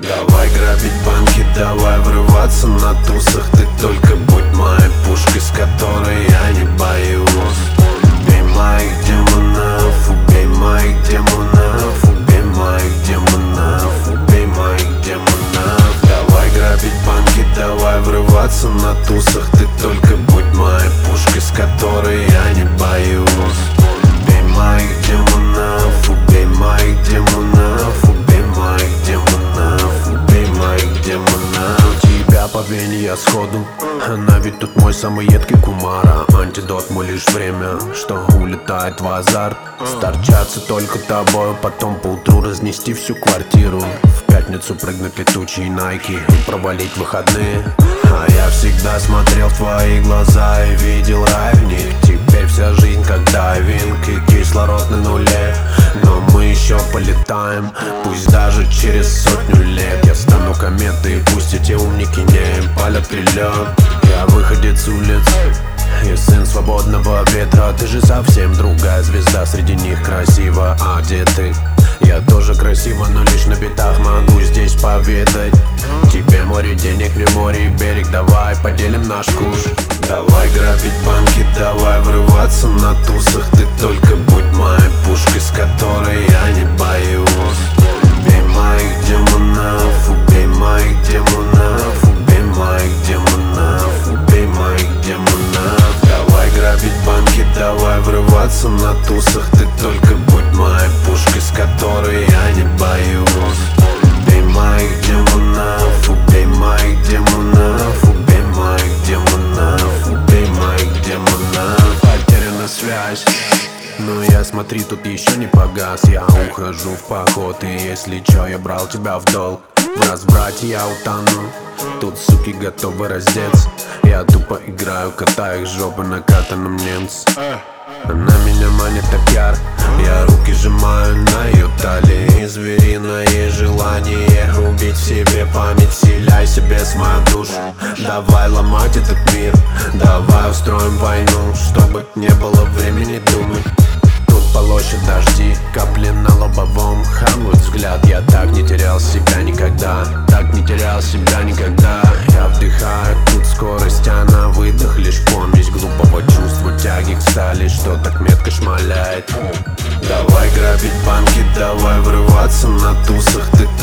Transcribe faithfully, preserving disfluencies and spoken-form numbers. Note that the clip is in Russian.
Давай грабить банки, давай врываться на тусах. Ты только будь моей пушкой, с которой я не боюсь. Убей моих демонов, убей моих демонов, убей моих демонов, убей моих демонов. Давай грабить банки, давай врываться на тусах. Ты только будь моей пушкой, с которой я не боюсь. Убей моих демонов, убей моих демонов, убей моих демонов, убей моих демонов. Тебя по вене я сходу, она ведь тут мой самый едкий кумара. Антидот мой лишь время, что улетает в азарт. Сторчаться только тобою, потом поутру разнести всю квартиру. В пятницу прыгнуть летучие найки и провалить выходные. А я всегда смотрел в твои глаза и видел рай в них. Теперь вся жизнь как дайвинг и кислород на нуле. Но мы еще полетаем, пусть даже через сотню лет. Я стану кометой, и пусть эти умники не палят прилет. Я выходец с улиц и сын свободного ветра. Ты же совсем другая звезда, среди них красиво одетый. Я тоже красиво, но лишь на битах могу здесь поведать. Тебе море денег, мне море и берег. Давай поделим наш куш. Давай грабить банки, давай врываться на тусах. Ты только будь моей пушкой, с которой я не боюсь. Убей моих демонов, убей моих демонов, убей моих демонов, убей моих демонов. Давай грабить банки, давай врываться на тусах. Ты только будь моей пушкой, с которой я не боюсь. Убей моих демонов, убей моих демонов, убей моих демонов, убей моих демонов. Потеряна связь, но я смотри, тут еще не погас. Я ухожу в поход, и если чё, я брал тебя в долг. В разврате я утону, тут суки готовы раздеться. Я тупо играю, катаю их жопы накатанным немцем. Она меня манит так яр, я руки сжимаю на ее талии. Звериное желание убить в себе память. Вселяй себе свою душу, давай ломать этот мир. Давай устроим войну, чтобы не было времени думать. Тут полощут дожди, капли на лобовом хамлют взгляд. Я так не терял себя никогда, так не терял себя никогда. Я вдыхаю тут скорость, а на выдох лишь помесь глупого чувства тяги к стали, что так метко шмаляет. Давай грабить банки, давай врываться на тусах. Ты